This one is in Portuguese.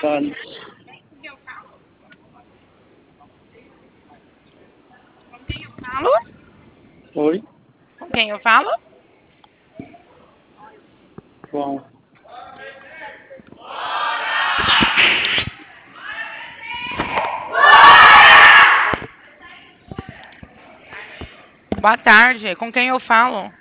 tarde. Com quem eu falo? Oi? Com quem eu falo? Bom. Boa tarde. Com quem eu falo?